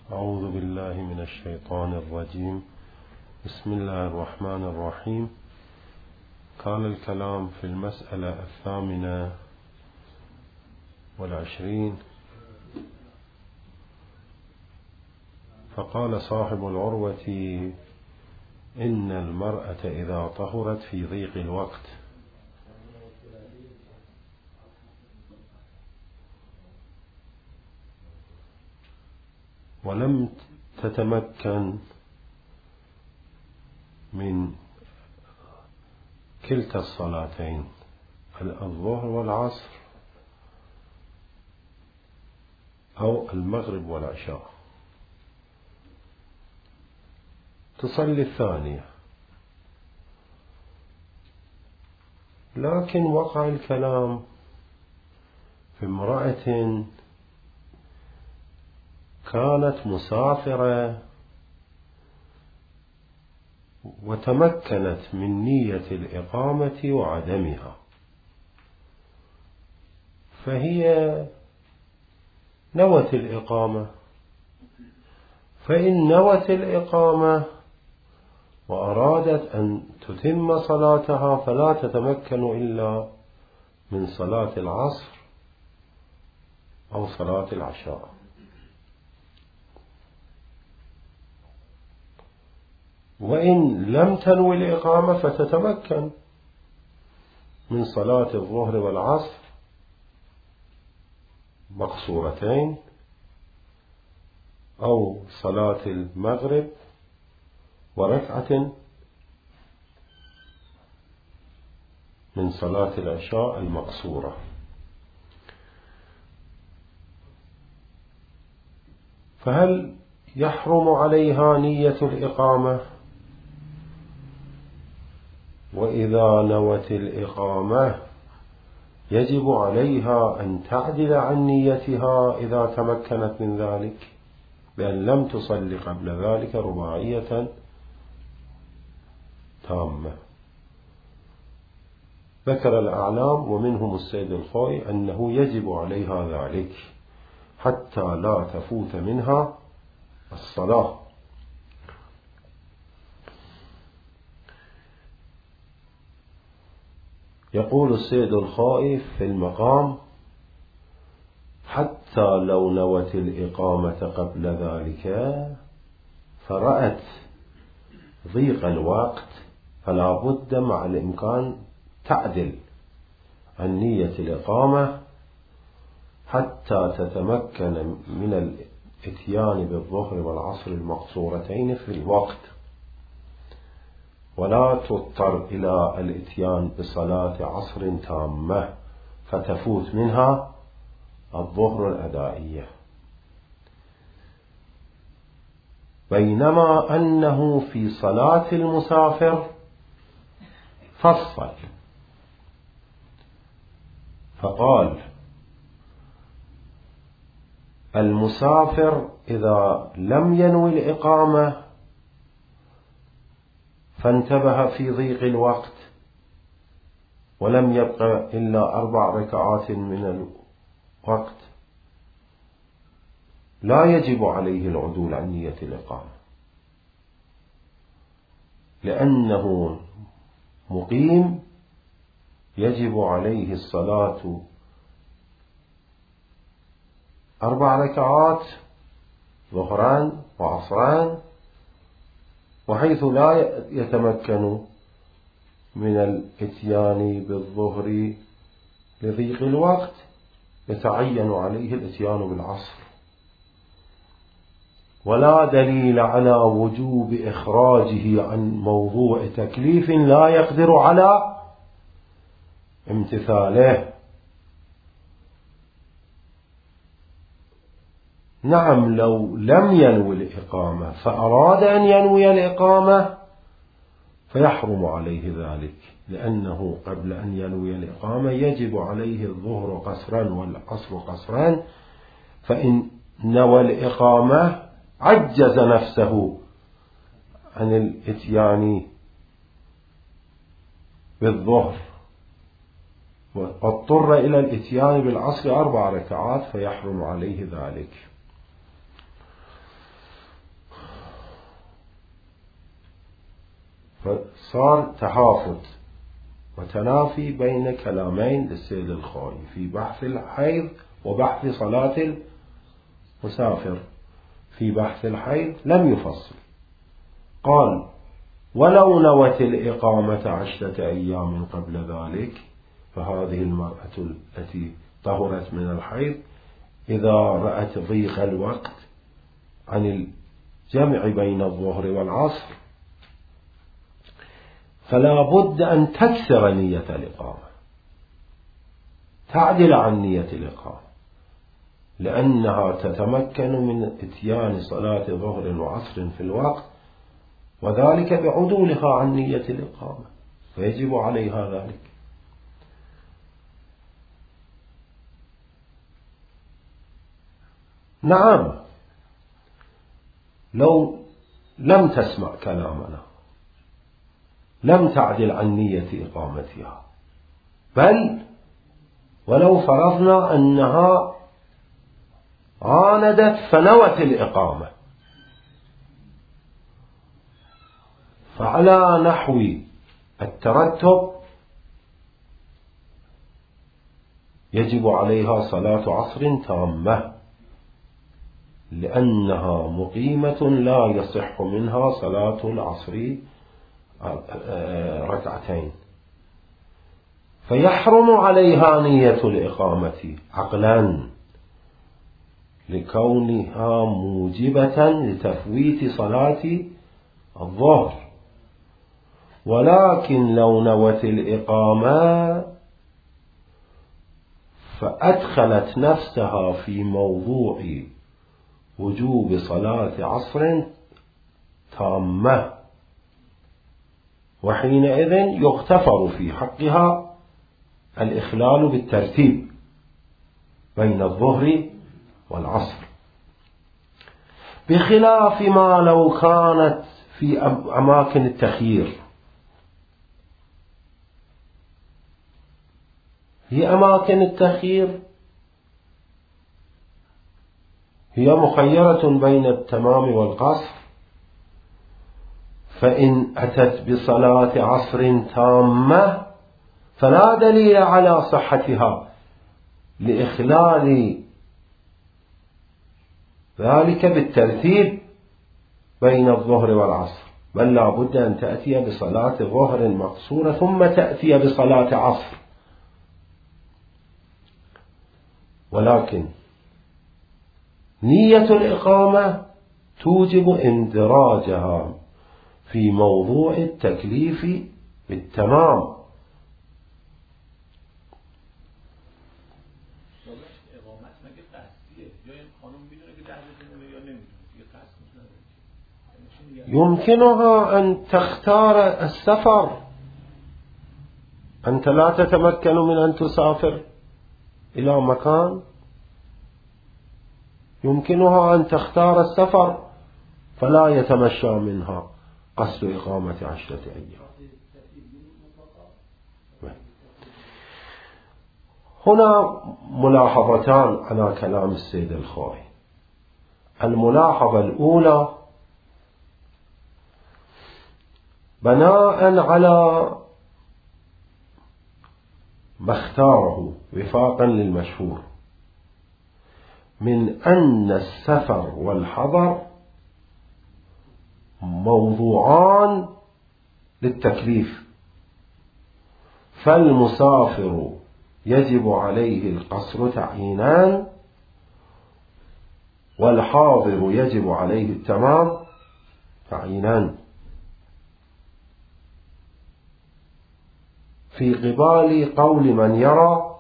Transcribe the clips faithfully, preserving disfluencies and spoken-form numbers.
أعوذ بالله من الشيطان الرجيم. بسم الله الرحمن الرحيم. كان الكلام في المسألة الثامنة والعشرين، فقال صاحب العروة: إن المرأة إذا طهرت في ضيق الوقت ولم تتمكن من كلتا الصلاتين الظهر والعصر أو المغرب والعشاء، تصلي الثانية. لكن وقع الكلام في امرأة كانت مسافرة وتمكنت من نية الإقامة وعدمها، فهي نوت الإقامة، فإن نوت الإقامة وأرادت أن تتم صلاتها فلا تتمكن إلا من صلاة العصر أو صلاة العشاء. وإن لم تنوي الإقامة فتتمكن من صلاة الظهر والعصر مقصورتين، أو صلاة المغرب وركعة من صلاة العشاء المقصورة. فهل يحرم عليها نية الإقامة؟ وإذا نوت الإقامة يجب عليها أن تعدل عن نيتها إذا تمكنت من ذلك، بأن لم تصلي قبل ذلك رباعية تامة. ذكر الأعلام ومنهم السيد الخوئي أنه يجب عليها ذلك حتى لا تفوت منها الصلاة. يقول السيد الخوئي في المقام: حتى لو نوت الإقامة قبل ذلك فرأت ضيق الوقت فلا بد مع الإمكان تعدل عن نية الإقامة حتى تتمكن من الاتيان بالظهر والعصر المقصورتين في الوقت، ولا تضطر إلى الاتيان بصلاة عصر تامة فتفوت منها الظهر الأدائية. بينما أنه في صلاة المسافر فصل فقال: المسافر إذا لم ينوي الإقامة فانتبه في ضيق الوقت ولم يبقى إلا أربع ركعات من الوقت، لا يجب عليه العدول عن نية الإقامة، لأنه مقيم يجب عليه الصلاة أربع ركعات ظهران وعصران، وحيث لا يتمكن من الاتيان بالظهر لضيق الوقت يتعين عليه الاتيان بالعصر. ولا دليل على وجوب إخراجه عن موضوع تكليف لا يقدر على امتثاله. نعم، لو لم ينوي الإقامة فأراد أن ينوي الإقامة فيحرم عليه ذلك، لأنه قبل أن ينوي الإقامة يجب عليه الظهر قصرا والعصر قصرا، فإن نوى الإقامة عجز نفسه عن الاتيان بالظهر واضطر إلى الاتيان بالعصر أربع ركعات فيحرم عليه ذلك. فصار تهافت وتنافي بين كلامين للسيد الخوئي في بحث الحيض وبحث صلاة المسافر. في بحث الحيض لم يفصل، قال: ولو نوت الإقامة عشرة أيام قبل ذلك، فهذه المرأة التي طهرت من الحيض إذا رأت ضيق الوقت عن الجمع بين الظهر والعصر فلا بد أن تكسر نية الإقامة، تعدل عن نية الإقامة، لأنها تتمكن من إتيان صلاة ظهر وعصر في الوقت، وذلك بعدولها عن نية الإقامة، فيجب عليها ذلك. نعم، لو لم تسمع كلامنا لم تعدل عن نية إقامتها، بل ولو فرضنا أنها عاندت فنوت الإقامة، فعلى نحو الترتب يجب عليها صلاة عصر تامة، لأنها مقيمة لا يصح منها صلاة العصر ركعتين، فيحرم عليها نية الإقامة عقلا لكونها موجبة لتفويت صلاة الظهر. ولكن لو نوت الإقامة فأدخلت نفسها في موضوع وجوب صلاة عصر تامة، وحينئذ يغتفر في حقها الإخلال بالترتيب بين الظهر والعصر، بخلاف ما لو كانت في أماكن التخيير. في أماكن التخيير هي مخيرة بين التمام والقصر، فإن أتت بصلاة عصر تامة فلا دليل على صحتها لإخلال ذلك بالترتيب بين الظهر والعصر، بل لا بد أن تأتي بصلاة ظهر مقصورة ثم تأتي بصلاة عصر. ولكن نية الإقامة توجب اندراجها في موضوع التكليف بالتمام. يمكنها أن تختار السفر، أنت لا تتمكن من أن تسافر إلى مكان، يمكنها أن تختار السفر فلا يتمشى منها قصد إقامة عشرة أيام. هنا ملاحظتان على كلام السيد الخوئي. الملاحظة الأولى: بناء على ما اختاره وفاقا للمشهور من أن السفر والحضر موضوعان للتكليف، فالمسافر يجب عليه القصر تعيينان، والحاضر يجب عليه التمام تعيينان، في قبال قول من يرى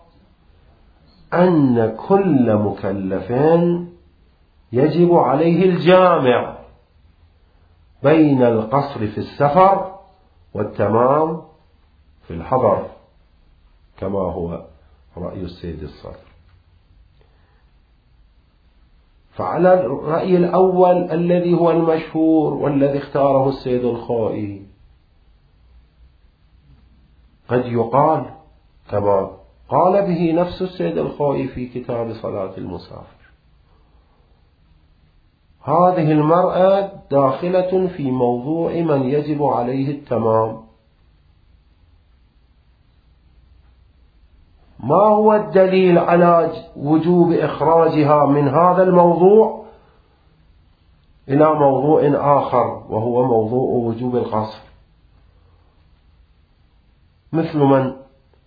أن كل مكلف يجب عليه الجامع بين القصر في السفر والتمام في الحضر، كما هو رأي السيد الصدر. فعلى الرأي الأول الذي هو المشهور والذي اختاره السيد الخوئي قد يقال كما قال به نفس السيد الخوئي في كتاب صلاة المسافر: هذه المرأة داخلة في موضوع من يجب عليه التمام. ما هو الدليل على وجوب إخراجها من هذا الموضوع إلى موضوع آخر وهو موضوع وجوب القصر؟ مثل من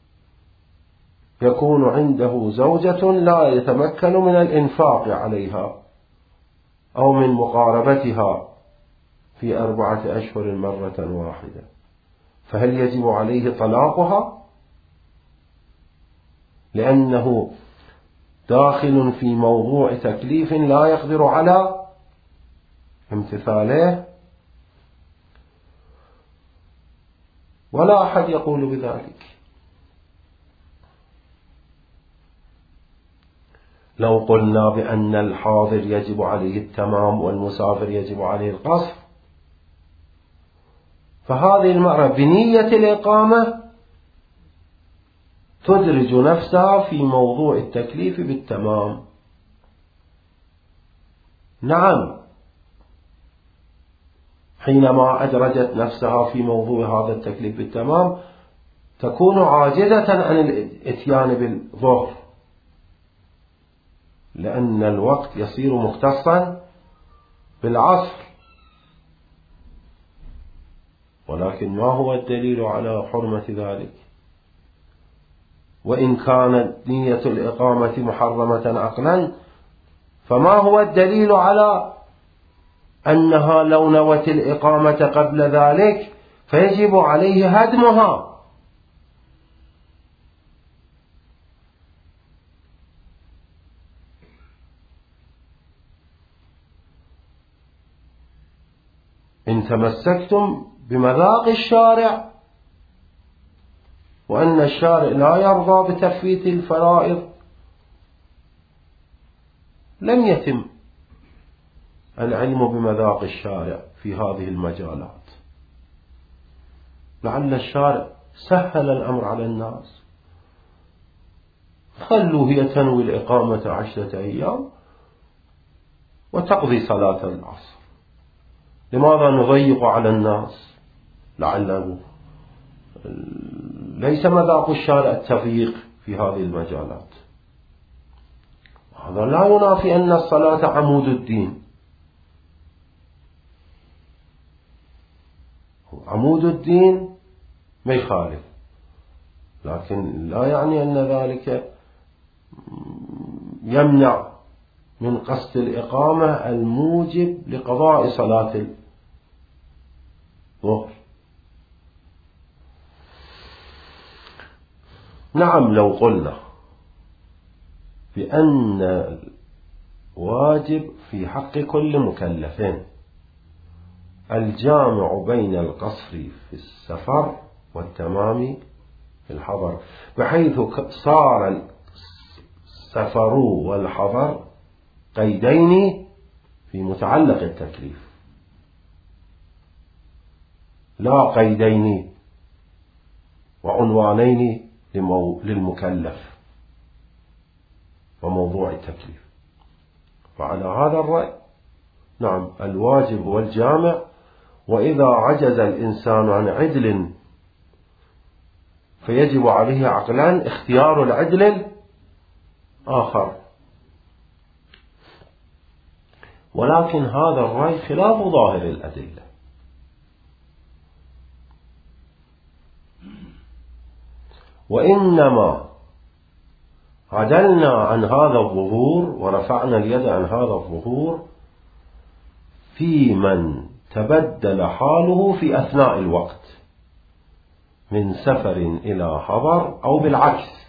يكون عنده زوجة لا يتمكن من الإنفاق عليها أو من مقاربتها في أربعة أشهر مرة واحدة، فهل يجب عليه طلاقها لأنه داخل في موضوع تكليف لا يقدر على امتثاله؟ ولا أحد يقول بذلك. لو قلنا بأن الحاضر يجب عليه التمام والمسافر يجب عليه القصر، فهذه المرأة بنية الإقامة تدرج نفسها في موضوع التكليف بالتمام. نعم، حينما أدرجت نفسها في موضوع هذا التكليف بالتمام تكون عاجزة عن الاتيان بالظهر، لأن الوقت يصير مختصا بالعصر. ولكن ما هو الدليل على حرمة ذلك؟ وإن كانت نية الإقامة محرمة عقلا، فما هو الدليل على أنها لو نوت الإقامة قبل ذلك فيجب عليه هدمها؟ إن تمسكتم بمذاق الشارع وأن الشارع لا يرضى بتفويت الفرائض لم يتم العلم بمذاق الشارع في هذه المجالات. لعل الشارع سهل الأمر على الناس، خلوا هي تنوي الإقامة عشرة أيام وتقضي صلاة العصر، لماذا نضيق على الناس؟ لعله ليس مذاق الشارع التضييق في هذه المجالات. هذا لا ينافي أن الصلاة عمود الدين، عمود الدين ما يخالف، لكن لا يعني أن ذلك يمنع من قصد الإقامة الموجب لقضاء صلاة الظهر. نعم، لو قلنا بأن واجب في حق كل مكلف الجامع بين القصر في السفر والتمام في الحضر، بحيث صار السفر والحضر قيدين في متعلق التكليف لا قيدين وعنوانين للمكلف وموضوع التكليف. فعلى هذا الرأي نعم الواجب والجامع، وإذا عجز الإنسان عن عدل فيجب عليه عقلان اختيار العدل الآخر. ولكن هذا الرأي خلاف ظاهر الأدلة. وإنما عدلنا عن هذا الظهور ورفعنا اليد عن هذا الظهور في من تبدل حاله في أثناء الوقت من سفر إلى حضر أو بالعكس،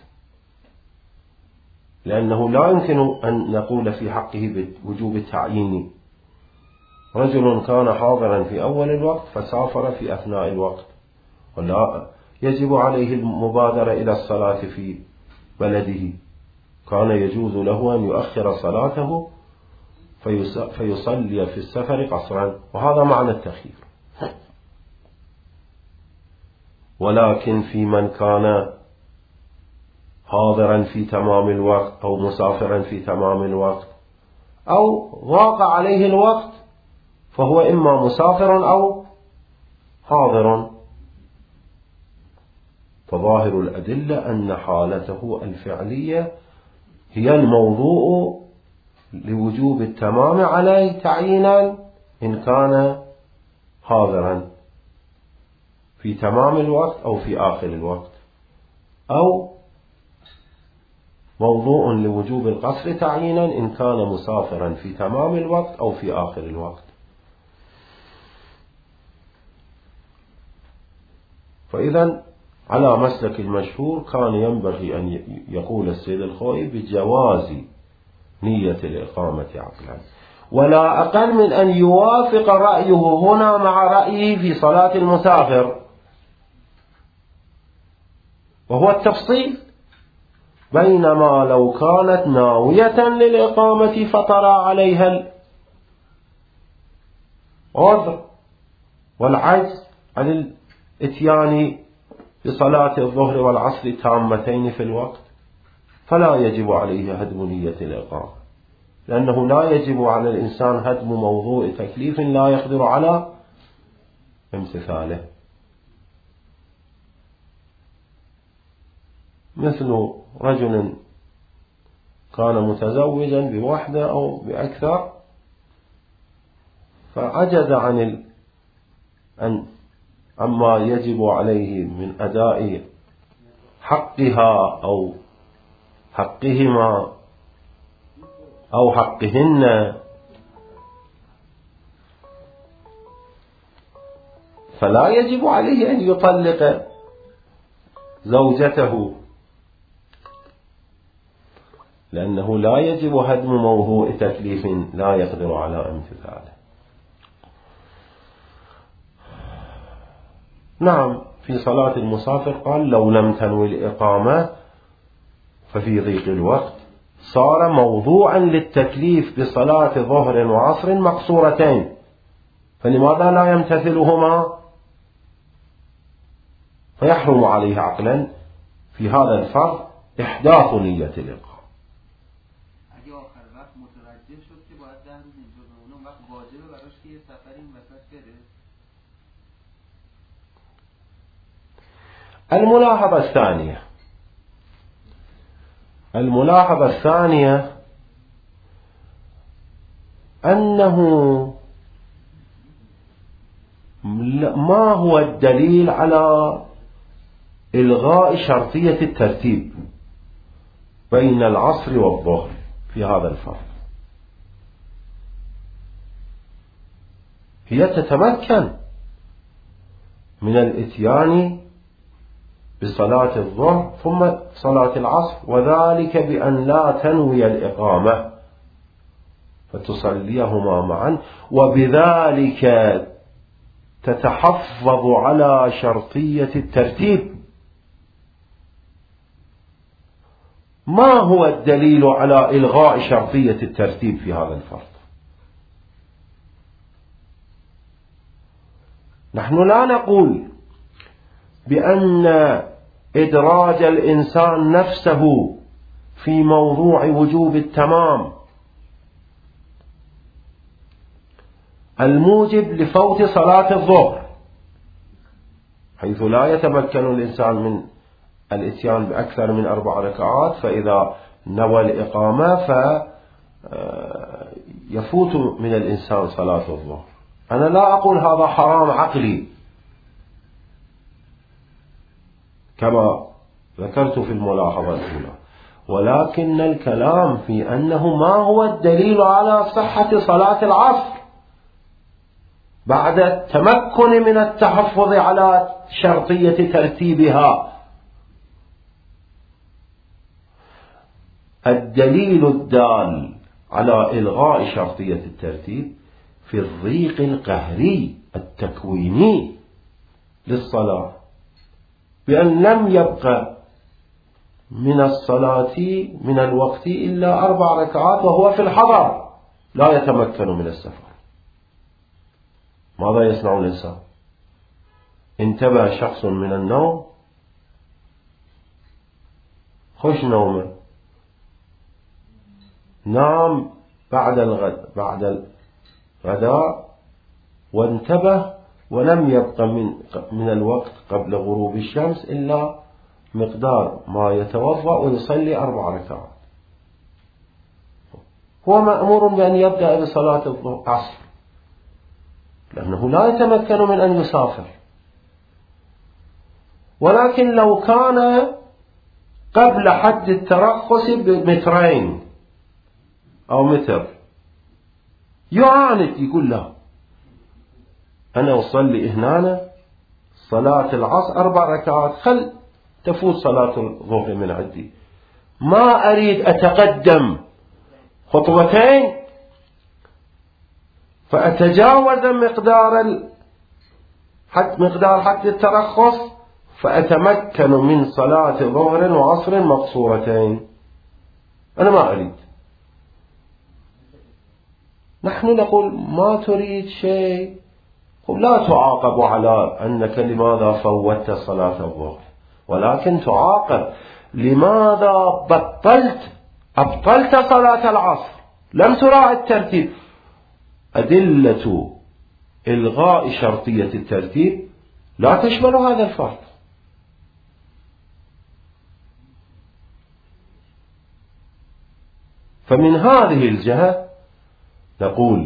لأنه لا يمكن أن نقول في حقه بوجوب التعيين. رجل كان حاضرا في أول الوقت فسافر في أثناء الوقت، ولا يجب عليه المبادرة إلى الصلاة في بلده، كان يجوز له أن يؤخر صلاته فيصلي في السفر قصرا، وهذا معنى التخيير. ولكن في من كان حاضرا في تمام الوقت أو مسافرا في تمام الوقت أو ضاق عليه الوقت فهو إما مسافر أو حاضر. فظاهر الأدلة أن حالته الفعلية هي الموضوع لوجوب التمام عليه تعيينا إن كان حاضرا في تمام الوقت أو في آخر الوقت، أو موضوع لوجوب القصر تعيينا إن كان مسافرا في تمام الوقت أو في آخر الوقت. فإذا على مسلك المشهور كان ينبغي أن يقول السيد الخوئي بجواز نية الإقامة عقلا، ولا أقل من أن يوافق رأيه هنا مع رأيه في صلاة المسافر، وهو التفصيل. بينما لو كانت ناوية للإقامة فطرى عليها العذر والعجز عن الاتيان بصلاة الظهر والعصر تامتين في الوقت، فلا يجب عليه هدم نية الإقامة، لأنه لا يجب على الإنسان هدم موضوع تكليف لا يقدر على امتثاله، مثل رجل كان متزوجا بوحدة أو بأكثر فعجز عن ال... أن عما يجب عليه من أداء حقها أو حقهما أو حقهن، فلا يجب عليه أن يطلق زوجته، لأنه لا يجب هدم موضوع تكليف لا يقدر على امتثاله. نعم، في صلاة المسافر قال لو لم تنوي الإقامة ففي ضيق الوقت صار موضوعا للتكليف بصلاة ظهر وعصر مقصورتين، فلماذا لا يمتثلهما؟ فيحرم عليه عقلا في هذا الفرض إحداث نية الإقامة. الملاحظة الثانية الملاحظة الثانية أنه ما هو الدليل على إلغاء شرطية الترتيب بين العصر والظهر في هذا الفرض؟ هي تتمكن من الإتيان بصلاة الظهر ثم صلاة العصر، وذلك بأن لا تنوي الإقامة فتصليهما معا، وبذلك تتحفظ على شرطية الترتيب. ما هو الدليل على إلغاء شرطية الترتيب في هذا الفرض؟ نحن لا نقول بأن إدراج الإنسان نفسه في موضوع وجوب التمام الموجب لفوت صلاة الظهر، حيث لا يتمكن الإنسان من الإتيان بأكثر من أربع ركعات، فإذا نوى الإقامة فيفوت من الإنسان صلاة الظهر. أنا لا أقول هذا حرام عقلي كما ذكرت في الملاحظة الأولى، ولكن الكلام في أنه ما هو الدليل على صحة صلاة العصر بعد التمكن من التحفظ على شرطية ترتيبها. الدليل الدال على إلغاء شرطية الترتيب في الضيق القهري التكويني للصلاة، بأن لم يبقى من الصلاة من الوقت إلا أربع ركعات وهو في الحضر لا يتمكن من السفر. ماذا يصنع الإنسان؟ انتبه شخص من النوم، خش نومه، نام بعد الغد بعد الغداء وانتبه ولم يبق من من الوقت قبل غروب الشمس إلا مقدار ما يتوضأ ويصلي أربع ركعات، هو مأمور بأن يبدأ بصلاة العصر لأنه لا يتمكن من أن يسافر. ولكن لو كان قبل حد الترخص بمترين أو متر يعاند، يقول لا أنا أصلي هنا صلاة العصر أربع ركعات، خل تفوت صلاة الظهر من عندي، ما أريد أتقدم خطوتين فأتجاوز مقدار حد مقدار حد الترخص فأتمكن من صلاة ظهر وعصر مقصورتين، أنا ما أريد. نحن نقول ما تريد شيء، لا تعاقب على أنك لماذا فوتت صلاة الظهر، ولكن تعاقب لماذا بطلت أبطلت صلاة العصر، لم تراعي الترتيب. أدلة إلغاء شرطية الترتيب لا تشمل هذا الفرق. فمن هذه الجهة نقول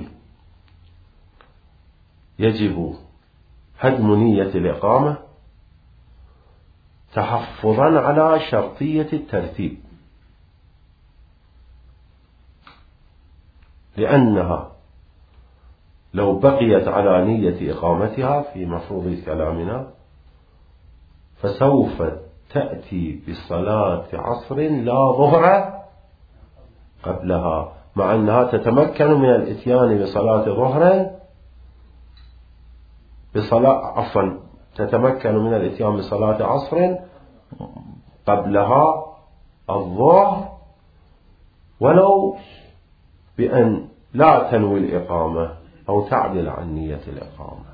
يجب هدم نية الإقامة تحفظا على شرطية الترتيب، لأنها لو بقيت على نية إقامتها في مفروض كلامنا فسوف تأتي بصلاة عصر لا ظهر قبلها، مع أنها تتمكن من الإتيان بصلاة ظهر بصلاة عفوا تتمكن من الإتيان بصلاة عصر قبلها الظهر ولو بأن لا تنوي الإقامة أو تعدل عن نية الإقامة.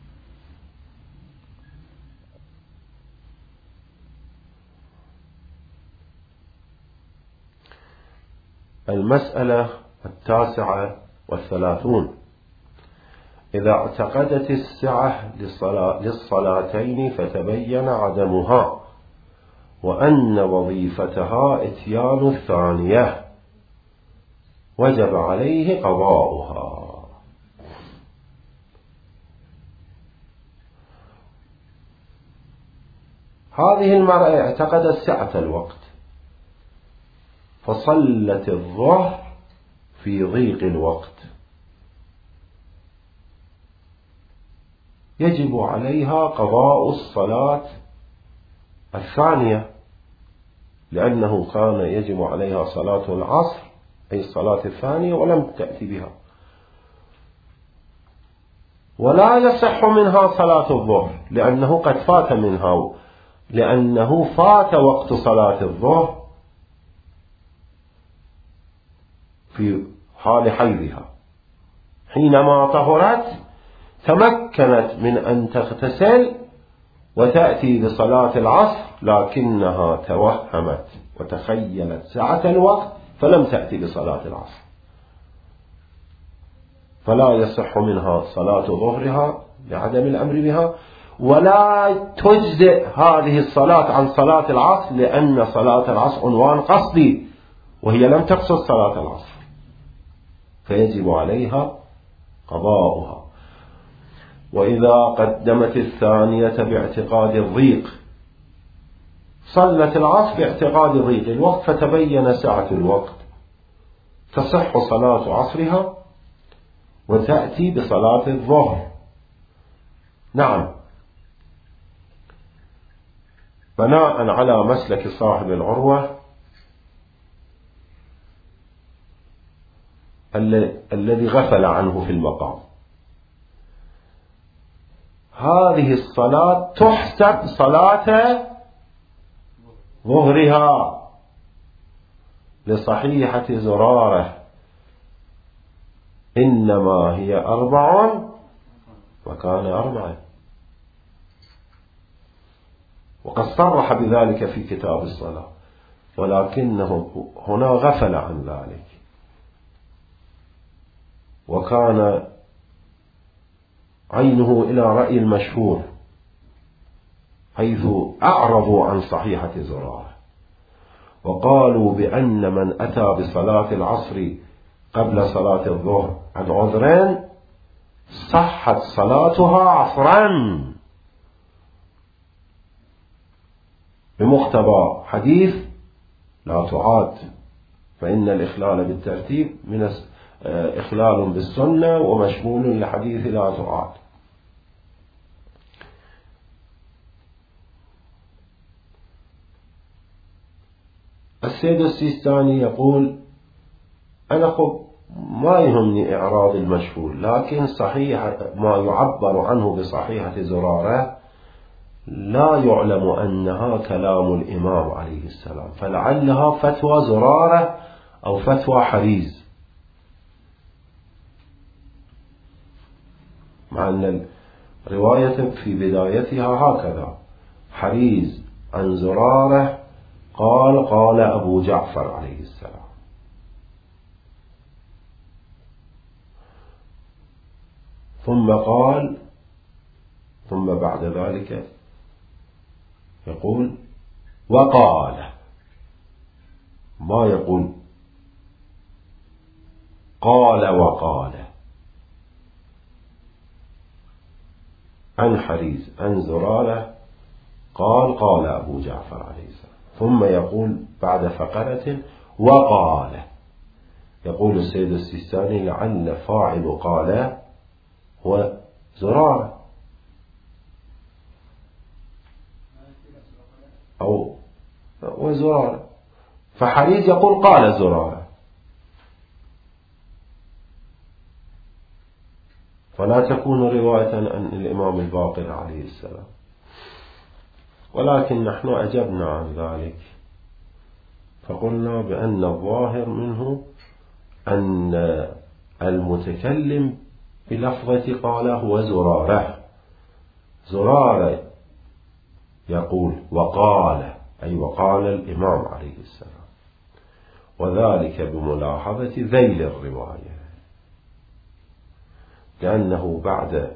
المسألة التاسعة والثلاثون: إذا اعتقدت السعة للصلاتين فتبين عدمها وأن وظيفتها إتيان الثانية وجب عليه قضاؤها. هذه المرأة اعتقدت سعة الوقت فصلت الظهر في ضيق الوقت، يجب عليها قضاء الصلاة الثانية، لأنه كان يجب عليها صلاة العصر أي الصلاة الثانية ولم تأتي بها، ولا يصح منها صلاة الظهر لأنه قد فات منها، لأنه فات وقت صلاة الظهر في حال حيضها، حينما طهرت تمكنت من أن تغتسل وتأتي بصلاة العصر، لكنها توهمت وتخيلت سعة الوقت فلم تأتي بصلاة العصر، فلا يصح منها صلاة ظهرها لعدم الأمر بها، ولا تجزئ هذه الصلاة عن صلاة العصر لأن صلاة العصر عنوان قصدي وهي لم تقصد صلاة العصر، فيجب عليها قضاؤها. وإذا قدمت الثانية باعتقاد الضيق، صلت العصر باعتقاد ضيق الوقت فتبين سعة الوقت، تصح صلاة عصرها وتأتي بصلاة الظهر. نعم، بناء على مسلك صاحب العروة الذي غفل عنه في المقام، هذه الصلاة تحسب صلاة ظهرها لصحيحة زرارة إنما هي أربع وكان أربعة، وقد صرح بذلك في كتاب الصلاة، ولكنه هنا غفل عن ذلك. وكان عينه إلى رأي المشهور، حيث أعرضوا عن صحيحة زرارة وقالوا بأن من أتى بصلاة العصر قبل صلاة الظهر عن عذرين صحت صلاتها عصرا، بمقتضى حديث لا تعاد، فإن الإخلال بالترتيب من إخلال بالسنة ومشمول لحديث لا تعاد. السيد السيستاني يقول أنا خب ما يهمني إعراض المشهور، لكن صحيح ما يعبر عنه بصحيحة زرارة لا يعلم أنها كلام الإمام عليه السلام، فلعلها فتوى زرارة أو فتوى حريز، مع أن الرواية في بدايتها هكذا: حريز عن زرارة قال قال أبو جعفر عليه السلام. ثم قال ثم بعد ذلك يقول وقال، ما يقول قال وقال عن حريز عن زرارة قال قال أبو جعفر عليه السلام، ثم يقول بعد فقرة وقال. يقول السيد السيستاني لعل فاعل قال هو زرارة أو وزرارة، فحريز يقول قال زرارة، فلا تكون رواية عن الإمام الباقر عليه السلام. ولكن نحن أجبنا عن ذلك فقلنا بأن الظاهر منه أن المتكلم بلفظة قال هو زرارة، زرارة يقول وقال أي وقال الإمام عليه السلام، وذلك بملاحظة ذيل الرواية، لأنه بعد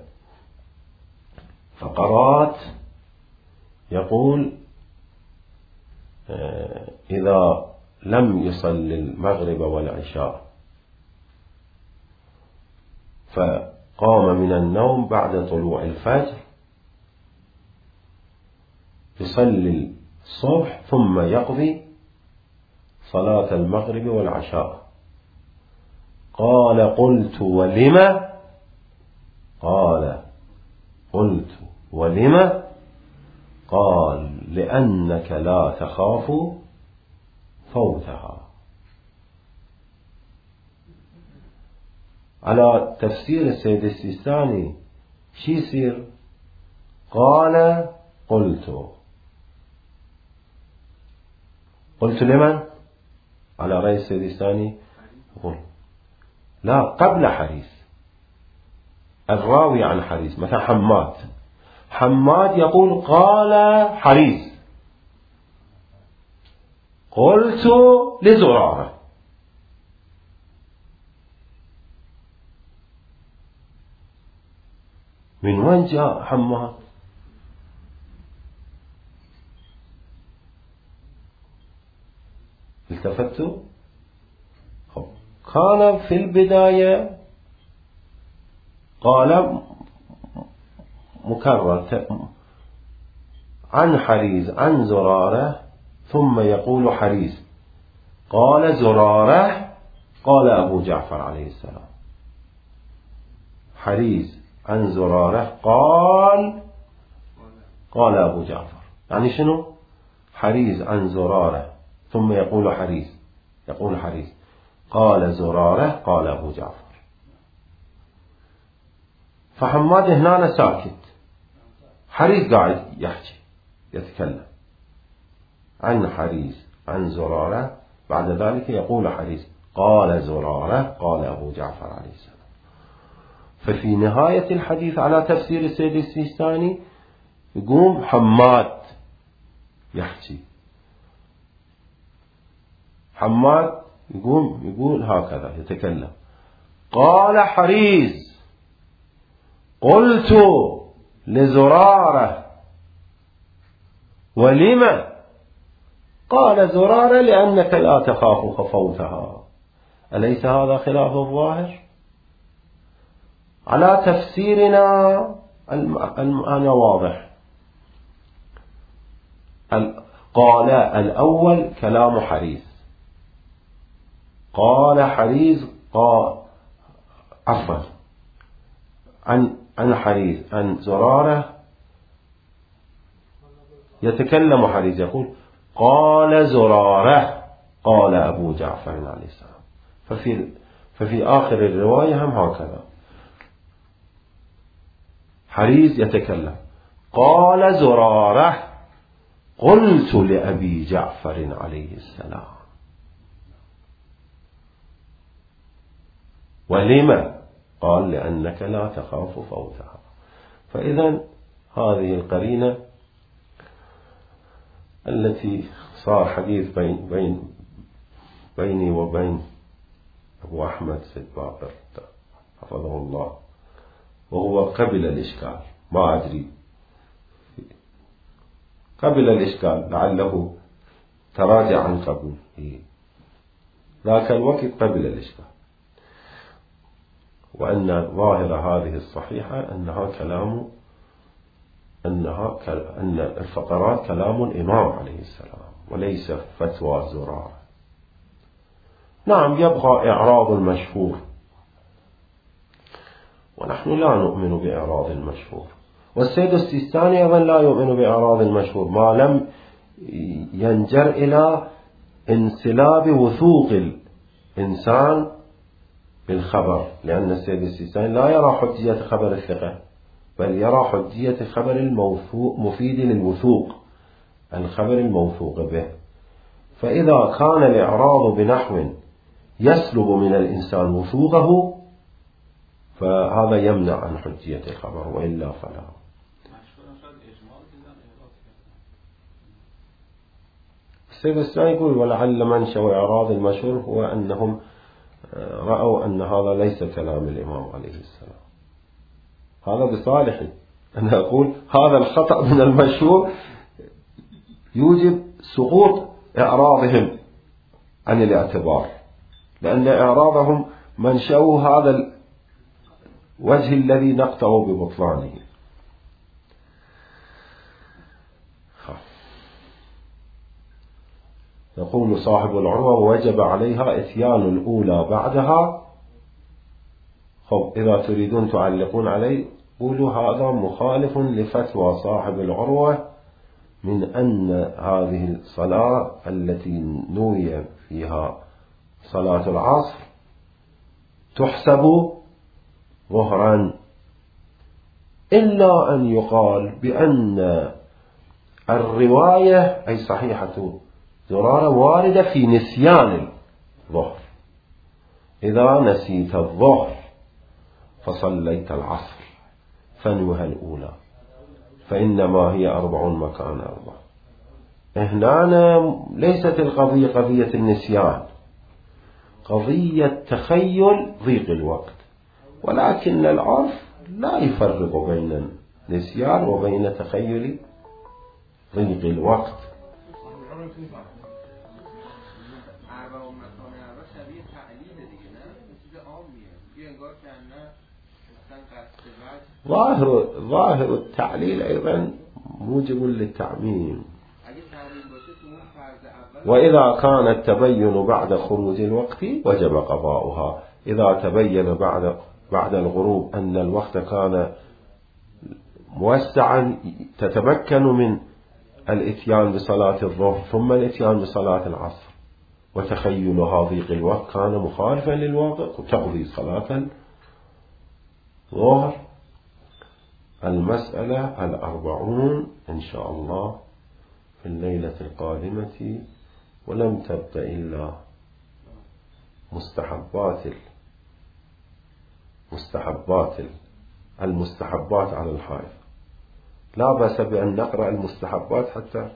فقرات يقول إذا لم يصل المغرب والعشاء فقام من النوم بعد طلوع الفجر يصلي الصبح ثم يقضي صلاة المغرب والعشاء. قال قلت ولما؟ قال قلت ولما؟ قال لأنك لا تخاف فوتها. على تفسير السيد السيستاني شي يصير؟ قال قلت قلت لمن؟ على رأي السيد السيستاني قل لا قبل حريز، الراوي عن حريز مثلا حماد، حماد يقول قال حريز قلت لزرارة، من وين جاء حماد؟ التفتوا؟ كان في البداية قال مكرر عن حريز عن زرارة ثم يقول حريز قال زرارة قال أبو جعفر عليه السلام، حريز عن زرارة قال قال أبو جعفر، يعني شنو؟ حريز عن زرارة ثم يقول حريز يقول حريز قال زرارة قال أبو جعفر. فحماد هنا ساكت، حريز قاعد يحكي يتكلم عن حريز عن زرارة، بعد ذلك يقول حريز قال زرارة قال أبو جعفر عليه السلام. ففي نهاية الحديث على تفسير السيد السيستاني يقوم حماد يحكي، حماد يقوم يقول هكذا يتكلم قال حريز: قلت لزرارة: ولم؟ قال زرارة: لأنك لا تخاف خفوتها. أليس هذا خلاف الظاهر؟ على تفسيرنا أنا واضح. قال الأول كلام حريز. قال حريز قال عفوا عن عن حريز عن زرارة. يتكلم حريز يقول: قال زرارة قال أبو جعفر عليه السلام. ففي ففي آخر الرواية هم هكذا، حريز يتكلم: قال زرارة: قلت لأبي جعفر عليه السلام. ولما؟ قال: لأنك لا تخاف فوتها. فإذا هذه القرينة التي صار حديث بين بين بيني وبين أبو أحمد سيد باقر حفظه الله، وهو قبل الإشكال، ما أدري قبل الإشكال، لعله تراجع عن قبول ذاك الوقت قبل الإشكال، وأن ظاهر هذه الصحيحة أنها كلام أنها أن الفقرات كلام الإمام عليه السلام وليس فتوى زرارة. نعم، يبقى إعراض المشهور، ونحن لا نؤمن بإعراض المشهور، والسيد السيستاني أيضا لا يؤمن بإعراض المشهور ما لم ينجر إلى انسلاب وثوق الإنسان بالخبر، لأن السيد السيستاني لا يرى حجية خبر الثقة، بل يرى حجية خبر المفيد للوثوق، الخبر الموثوق به. فإذا كان الإعراض بنحو يسلب من الإنسان وثوقه فهذا يمنع عن حجية الخبر، وإلا فلا. السيد السيستاني يقول: ولعل منشأ إعراض المشهور هو أنهم رأوا أن هذا ليس كلام الإمام عليه السلام. هذا بصالحي أنا أقول هذا الخطأ من المشهور يوجب سقوط إعراضهم عن الاعتبار، لأن إعراضهم منشأه هذا الوجه الذي نقطع ببطلانه. يقول صاحب العروة: وجب عليها إتيان الأولى بعدها. خب، إذا تريدون تعلقون عليه قولوا هذا مخالف لفتوى صاحب العروة من أن هذه الصلاة التي نوي فيها صلاة العصر تحسب ظهرا، إلا أن يقال بأن الرواية أي صحيحة زرارة واردة في نسيان الظهر. إذا نسيت الظهر فصليت العصر فنوها الأولى فإنما هي أربع مكان أربع. هنا ليست القضية قضية النسيان، قضية تخيل ضيق الوقت، ولكن العرف لا يفرق بين النسيان وبين تخيل ضيق الوقت. ظاهر ظاهر التعليل أيضا موجب للتعميم. وإذا كان التبين بعد خروج الوقت وجب قضاؤها. إذا تبين بعد بعد الغروب أن الوقت كان موسعا تتمكن من الاتيان بصلاة الظهر ثم الاتيان بصلاة العصر، وتخيلها ضيق الوقت كان مخالفا للواقع، وتقضي صلاة الظهر. المسألة الأربعون إن شاء الله في الليلة القادمة، ولم تبق إلا مستحبات مستحبات المستحبات على الحائض. لا بأس بأن نقرأ المستحبات حتى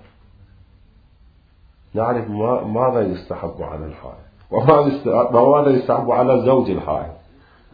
نعرف ماذا يستحب على الحائض وماذا يستحب على زوج الحائض.